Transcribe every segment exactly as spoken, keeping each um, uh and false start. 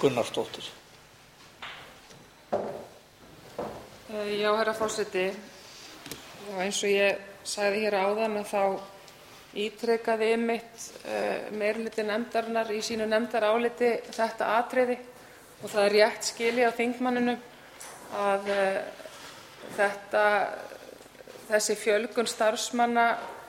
Gunnarsdóttir. Já, herra forseti. Já, eins og ég sagði hér áðan að þá ítrekaði einmitt uh, meirihluti nefndarinnar í sínu nefndaráliti þetta atriði og það er rétt skilið á þingmanninum að uh, þetta, þessi fjölgun starfsmanna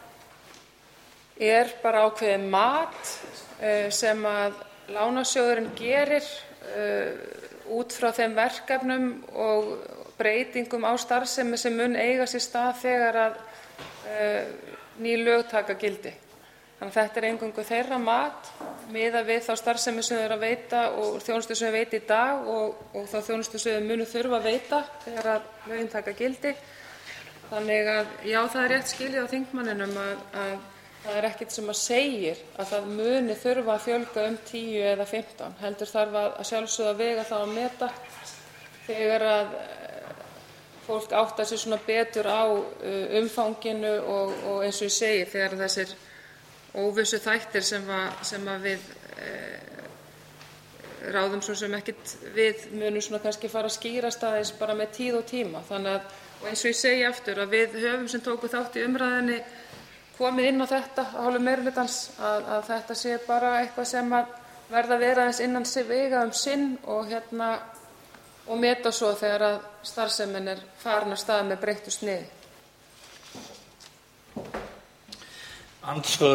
er bara ákveðið mat uh, sem að lánasjóðurinn gerir uh, út frá þeim verkefnum og breytingum á starfsemi sem mun eiga sér stað þegar að uh, ný lög taka gildi. Þannig að þetta er eingöngu þeirra mat miðað við þá starfsemi sem þau eru að veita og þjónustu sem þau veita í dag og, og þá þjónustu sem þau munu þurfa að veita þegar að lögin taka gildi. Þannig að já, það er rétt skilið á þingmanninum að, að það er ekkert sem að segir að það muni þurfa að fjölga um tíu eða fimmtán. Heldur þarf að, að sjálfsögðu að vega þá að meta þegar að fólk áttar sig svona betur á uh, umfanginu og, og eins og ég segi þegar þessir óvissu þættir sem, að, sem að við uh, ráðum svo sem ekkert við munum svona kannski fara að skýrast aðeins bara með tíð og tíma. Þannig að, og eins og ég segi aftur, að við höfum sem tóku þátt í umræðinni komið inn á þetta af hálfu meirihlutans að, að þetta sé bara eitthvað sem að verða að vera aðeins innan sig vega um sinn og hérna og meta svo þegar að starfsemin er farin af stað með breyttu sniði. Andsvör